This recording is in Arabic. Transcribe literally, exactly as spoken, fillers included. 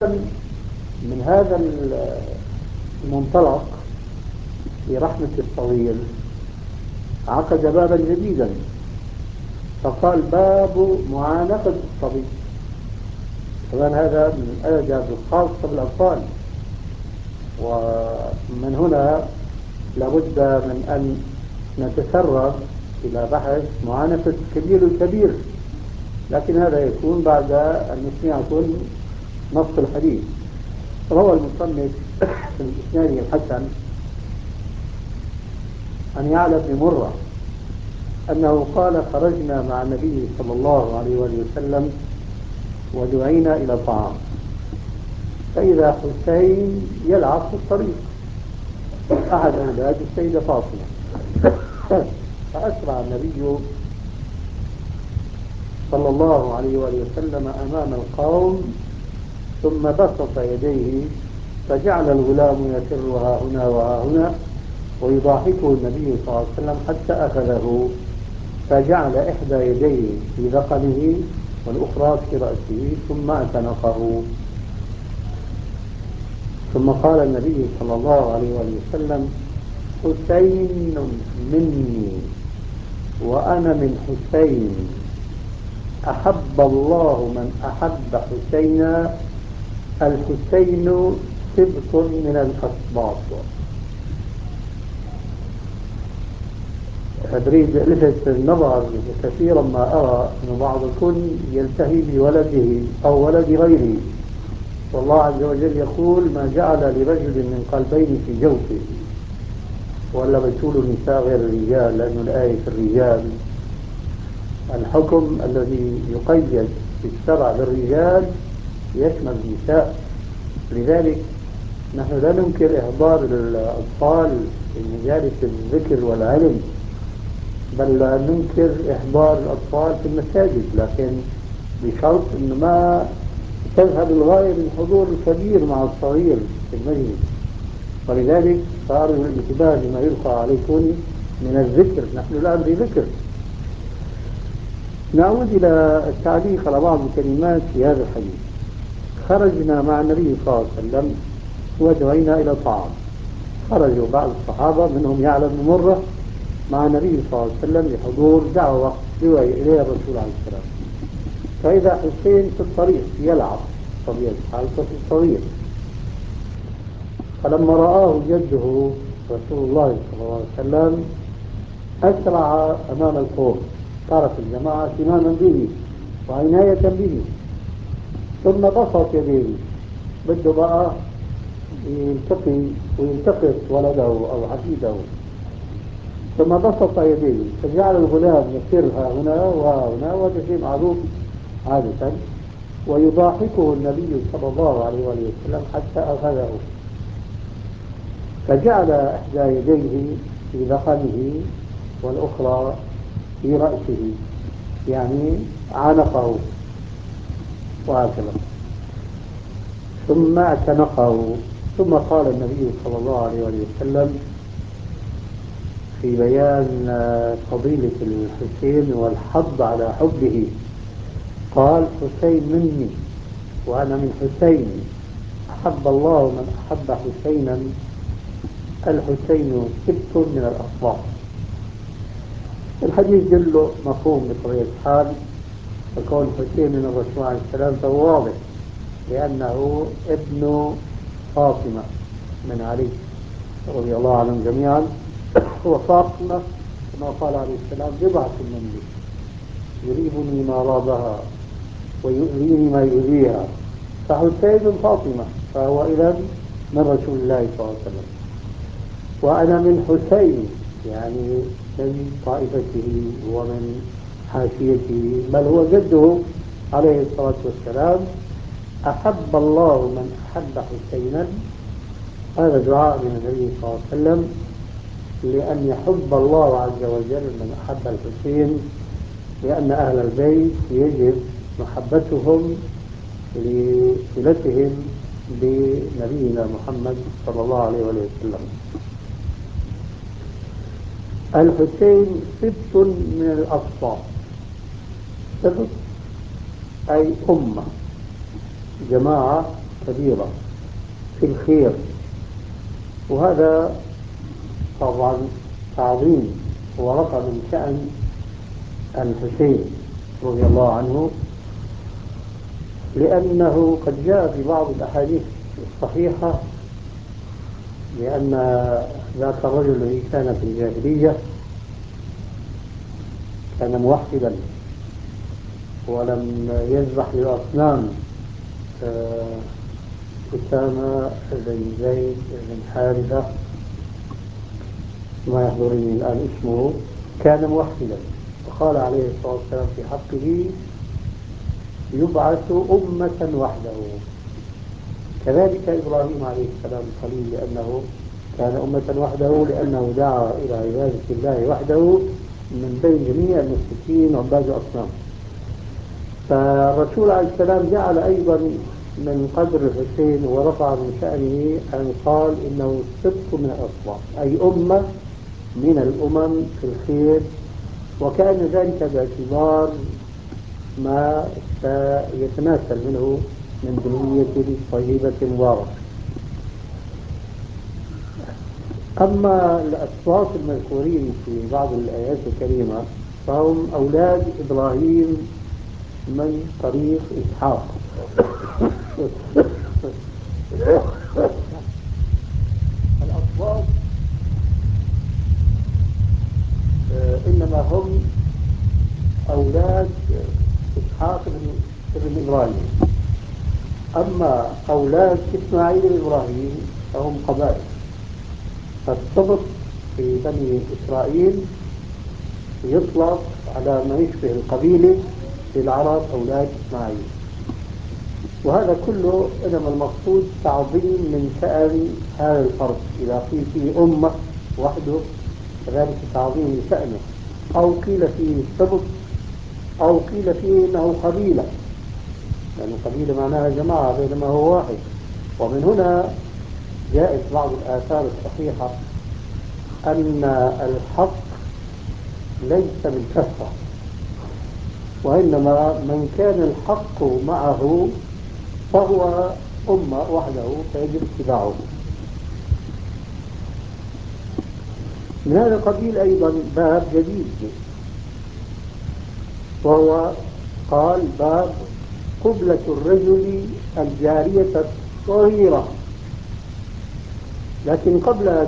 من هذا المنطلق في رحمة الصغير عقد بابا جديدا، فقال باب معانقة الصبي. كمان هذا من الآداب الخاصة بالأطفال، ومن هنا لابد من أن نتسرب إلى بحث معانقة الكبير الكبير، لكن هذا يكون بعد أن نسمعكم نص الحديث. روى المصنف في الإسناد الحسن أن يعلى بن مرة أنه قال خرجنا مع النبي صلى الله عليه وسلم ودعينا إلى طعام، فإذا حسين يلعب في الطريق أحد أولاد السيدة فاطمة، فأسرع النبي صلى الله عليه وسلم أمام القوم ثم بسط يديه، فجعل الغلام يفر ها هنا وها هنا ويضاحكه النبي صلى الله عليه وسلم حتى أخذه، فجعل إحدى يديه في ذقنه والأخرى في رأسه ثم اعتنقه. ثم قال النبي صلى الله عليه وسلم حسين مني وأنا من حسين، أحب الله من أحب حسينا، الحسين سبط من الأسباط. أريد ألفت النظر كثيرا ما أرى أن بعضكم يلتهي بولده أو ولد غيره، والله عز وجل يقول ما جعل لرجل من قلبين في جوفه، ولا بتقول النساء غير الرجال، لأن الآية في الرجال الحكم الذي يقيد في الشرع بالرجال يشمل النساء. لذلك نحن لا ننكر إحضار الأطفال في مجالس الذكر والعلم، بل لا ننكر إحضار الأطفال في المساجد، لكن بشرط أنه ما تذهب الغاية للحضور الكبير مع الصغير في المجلس. ولذلك فأرجو الانتباه لما يلقى عليكم من الذكر، نحن الآن في ذكر. نعود إلى التعليق على بعض الكلمات في هذا الحديث. خرجنا مع النبي صلى الله عليه وسلم ودعينا إلى طعام. خرجوا بعض الصحابة منهم يعلى بن مرة مع النبي صلى الله عليه وسلم لحضور دعوة دعي إليه الرسول عليه السلام، فإذا حسين في الطريق يلعب طبيعة الحال طفل صغير، فلما رآه جده رسول الله صلى الله عليه وسلم أسرع أمام القوم، تعرف الجماعة اهتماما به وعناية به، ثم بسط يديه بده بقى يلتقي ويلتقط ولده أو حفيده، ثم بسط يديه فجعل الغلام يسير ها هنا وها هنا، وهذا شيء معروف عادة، ويضاحكه النبي صلى الله عليه وسلم حتى أخذه، فجعل إحدى يديه في ذقنه والأخرى في رأسه، يعني عانقه وهكذا، ثم اعتنقه. ثم قال النبي صلى الله عليه وسلم في بيان فضيلة الحسين والحض على حبه، قال حسين مني وأنا من حسين، أحب الله من أحب حسينا، الحسين سبط من الأصباط. الحديث جله مفهوم بطبيعة الحال، فكون حسين من الرسول عليه السلام فهو واضح لأنه ابن فاطمة من علي رضي الله عنهم جميعا، وفاطمة كما قال عليه السلام بضعة مني يريبني ما رابها ويؤذيني ما يؤذيها، فحسين فاطمة فهو إذن من رسول الله صلى الله عليه وسلم، وأنا من حسين يعني من طائفته ومن حاشيته، بل هو جده عليه الصلاة والسلام. أحب الله من أحب حسينا، هذا دعاء من النبي صلى الله عليه وسلم لأن يحب الله عز وجل من أحب الحسين، لأن أهل البيت يجب محبتهم لصلتهم بنبينا محمد صلى الله عليه وسلم. الحسين سبط من الأصفار، سبط أي أمة جماعة كبيرة في الخير، وهذا طبعا تعظيم ورفع من شأن الحسين رضي الله عنه، لأنه قد جاء في بعض الأحاديث الصحيحة بأن ذاك الرجل الذي كان في الجاهلية كان موحدا ولم يذبح للأصنام. آه، أسامة بن زيد بن حارثة ما يحضرني الآن اسمه، كان موحدا، وقال عليه الصلاة والسلام في حقه يبعث أمة وحده. كذلك إبراهيم عليه السلام الخليل، لأنه كان أمة وحده لأنه دعا إلى عبادة الله وحده من بين جميع المشركين وعباد الأصنام. فالرسول عليه السلام جعل أيضا من قدر الحسين ورفع من شأنه أن قال إنه سبط من الأصنام، أي أمة من الأمم في الخير، وكان ذلك باعتبار ما سيتناسل منه من ذرية طيبة مباركة. أما الأصوات المذكورين في بعض الآيات الكريمة فهم أولاد إبراهيم من طريق إسحاق. الأصوات إنما هم أولاد إسحاق بن إبراهيم، أما أولاد إسماعيل بن إبراهيم فهم قبائل. فالسبط في بني إسرائيل يطلق على ما يشبه القبيلة في العرب أولاد إسماعيل، وهذا كله إنما المقصود تعظيم من شأن هذا الفرد. إذا قيل فيه أمة وحده كذلك تعظيم شأنه، أو قيل فيه سبط، أو قيل فيه إنه قبيلة، لأن يعني قبيلة معناها جماعة بينما هو واحد. ومن هنا جاءت بعض الآثار الصحيحة أن الحق ليس بالكثرة، وإنما من كان الحق معه فهو أمة وحده فيجب اتباعه. من هذا القبيل أيضا باب جديد، وهو قال باب قبلة الرجل الجارية الصغيرة. لكن قبل